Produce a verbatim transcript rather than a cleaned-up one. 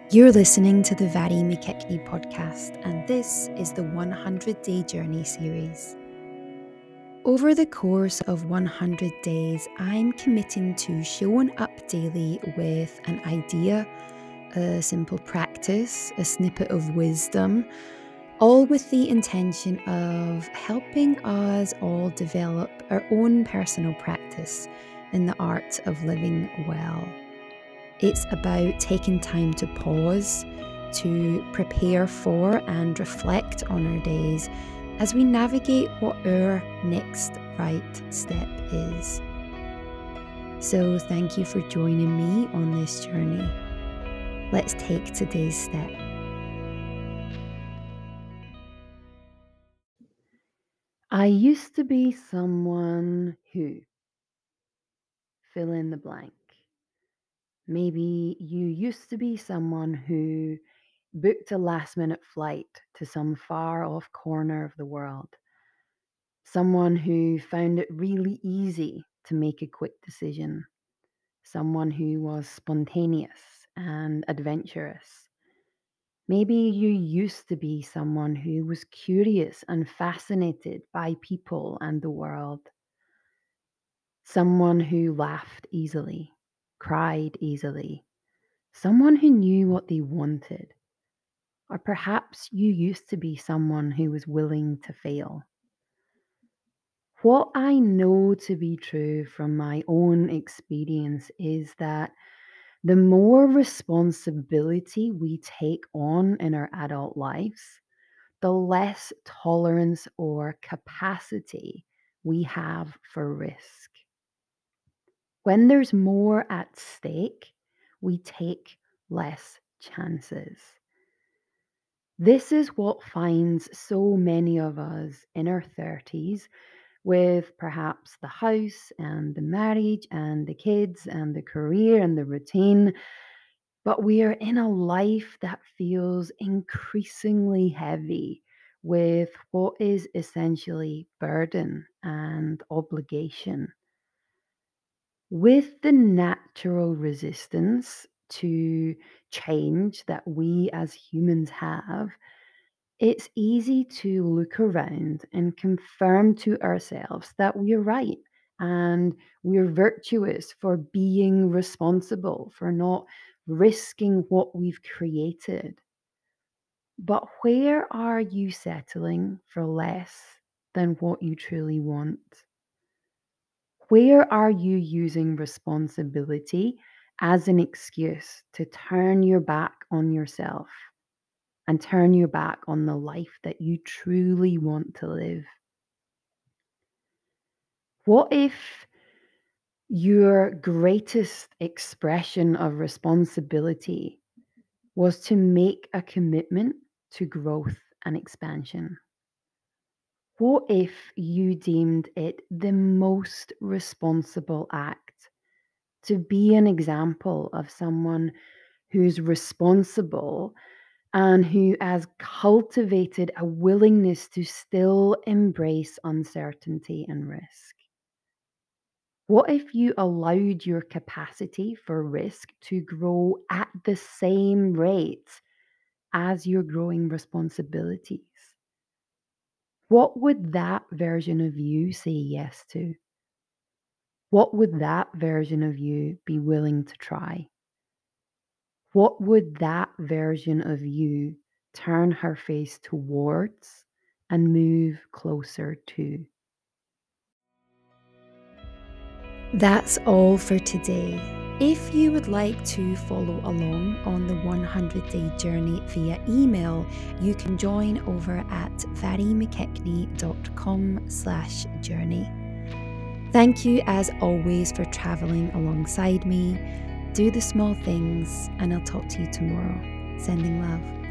You're listening to the Vari McKechnie podcast, and this is the one hundred day Journey series. Over the course of one hundred days, I'm committing to showing up daily with an idea, a simple practice, a snippet of wisdom, all with the intention of helping us all develop our own personal practice in the art of living well. It's about taking time to pause, to prepare for and reflect on our days as we navigate what our next right step is. So thank you for joining me on this journey. Let's take today's step. I used to be someone who, fill in the blank. Maybe you used to be someone who booked a last minute flight to some far off corner of the world. Someone who found it really easy to make a quick decision. Someone who was spontaneous and adventurous. Maybe you used to be someone who was curious and fascinated by people and the world. Someone who laughed easily, cried easily, someone who knew what they wanted. Or perhaps you used to be someone who was willing to fail. What I know to be true from my own experience is that the more responsibility we take on in our adult lives, the less tolerance or capacity we have for risk. When there's more at stake, we take less chances. This is what finds so many of us in our thirties with perhaps the house and the marriage and the kids and the career and the routine. But we are in a life that feels increasingly heavy with what is essentially burden and obligation. With the natural resistance to change that we as humans have, it's easy to look around and confirm to ourselves that we're right and we're virtuous for being responsible, for not risking what we've created. But where are you settling for less than what you truly want? Where are you using responsibility as an excuse to turn your back on yourself and turn your back on the life that you truly want to live? What if your greatest expression of responsibility was to make a commitment to growth and expansion? What if you deemed it the most responsible act to be an example of someone who's responsible and who has cultivated a willingness to still embrace uncertainty and risk? What if you allowed your capacity for risk to grow at the same rate as your growing responsibilities? What would that version of you say yes to? What would that version of you be willing to try? What would that version of you turn her face towards and move closer to? That's all for today. If you would like to follow along on the one hundred day journey via email, you can join over at varimckechnie.com slash journey. Thank you as always for travelling alongside me. Do the small things, and I'll talk to you tomorrow. Sending love.